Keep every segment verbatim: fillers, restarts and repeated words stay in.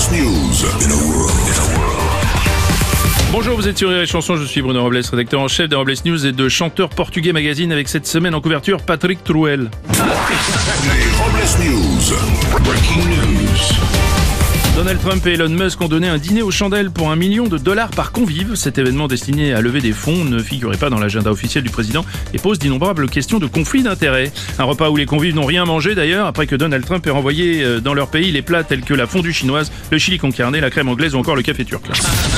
News. In a world, in a world. Bonjour, vous êtes sur Rire et Chanson, je suis Bruno Robles, rédacteur en chef des Robles News et de Chanteur Portugais Magazine, avec cette semaine en couverture Patrick Trouel. Les Robles News. Breaking news. Donald Trump et Elon Musk ont donné un dîner aux chandelles pour un million de dollars par convive. Cet événement destiné à lever des fonds ne figurait pas dans l'agenda officiel du président et pose d'innombrables questions de conflit d'intérêts. Un repas où les convives n'ont rien mangé d'ailleurs, après que Donald Trump ait renvoyé dans leur pays les plats tels que la fondue chinoise, le chili con carne, la crème anglaise ou encore le café turc.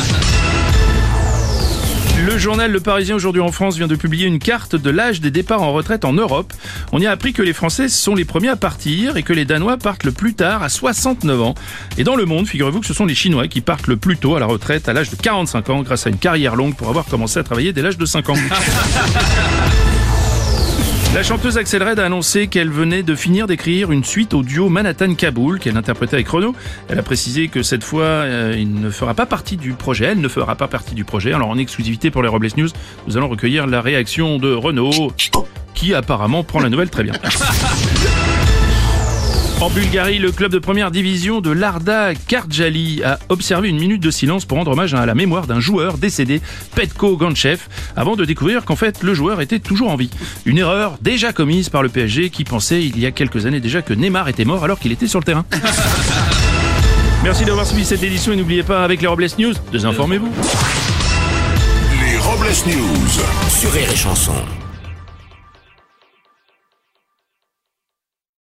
Le journal Le Parisien aujourd'hui en France vient de publier une carte de l'âge des départs en retraite en Europe. On y a appris que les Français sont les premiers à partir et que les Danois partent le plus tard à soixante-neuf ans. Et dans le monde, figurez-vous que ce sont les Chinois qui partent le plus tôt à la retraite à l'âge de quarante-cinq ans grâce à une carrière longue pour avoir commencé à travailler dès l'âge de cinq ans. La chanteuse Axel Red a annoncé qu'elle venait de finir d'écrire une suite au duo Manhattan-Kaboul qu'elle interprétait avec Renaud. Elle a précisé que cette fois, euh, il ne fera pas partie du projet. Elle ne fera pas partie du projet. Alors en exclusivité pour les Robles News, nous allons recueillir la réaction de Renaud, qui apparemment prend la nouvelle très bien. En Bulgarie, le club de première division de l'Arda Kardjali a observé une minute de silence pour rendre hommage à la mémoire d'un joueur décédé, Petko Ganchev, avant de découvrir qu'en fait le joueur était toujours en vie. Une erreur déjà commise par le P S G qui pensait il y a quelques années déjà que Neymar était mort alors qu'il était sur le terrain. Merci d'avoir suivi cette édition et n'oubliez pas, avec les Robles News, désinformez-vous. Les Robles News. Sur Rire et Chanson.